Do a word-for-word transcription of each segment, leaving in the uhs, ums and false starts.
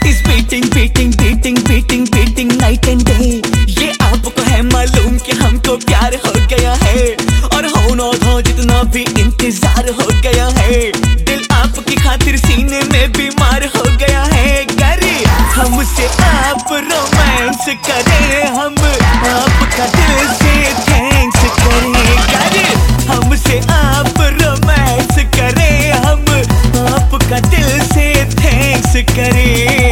Is beating beating beating beating beating night and day. ये आपको है मालूम कि हमको प्यार हो गया है, और हो ना हो जितना भी इंतजार हो गया है। दिल आपकी खातिर सीने में बीमार हो गया है। करे हमसे आप रोमांस करें, हम आपका दिल से थैंक्स करें। करे हमसे आप रोमांस करें, हम आपका दिल से थैंक्स करें।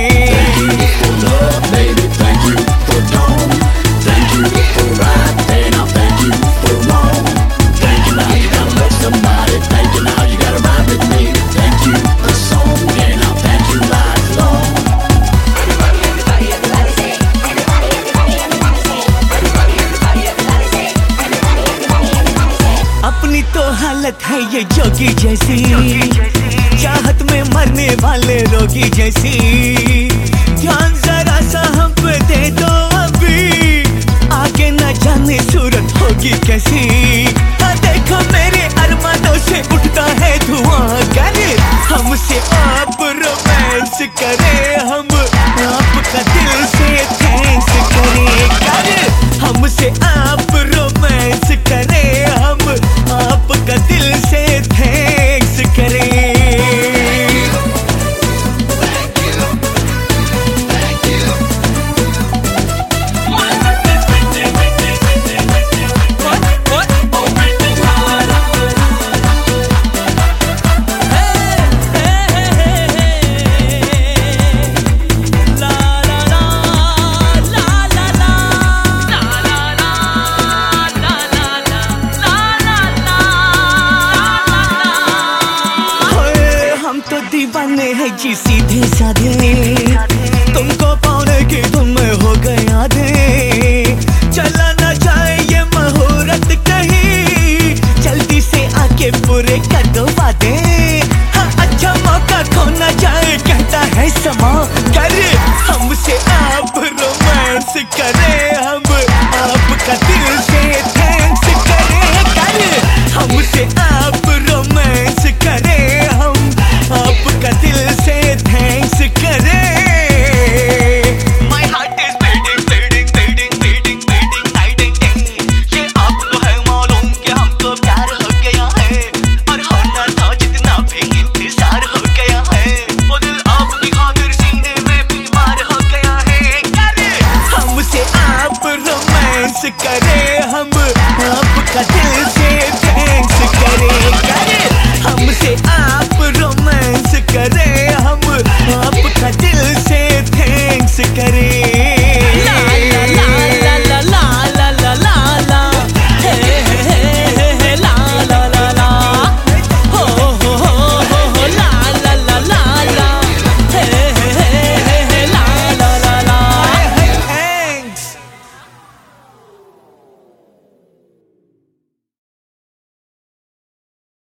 अपनी तो हालत है ये जोगी जैसी, चाहत में मरने वाले रोगी जैसी। ध्यान जरा सा हम पे दे दो अभी, आगे न जाने सूरत होगी कैसी। हाँ देखो मेरे अरमानों से उठता है धुआं। करे हमसे आप रोमांस करें, हम आपका दिल से थैंक्स करें। करे हमसे आप रोमांस करें, हम आपका दिल से थैंक्स करें। दीवाने है जी सीधे साधे, तुमको पाने की तुम हो गया दे। चला न जाए ये मुहूर्त कहीं, जल्दी से आके पूरे कर दो वादे। हाँ अच्छा मौका खो न जाए कहता है समा। करे हमसे आप रोमांस करे,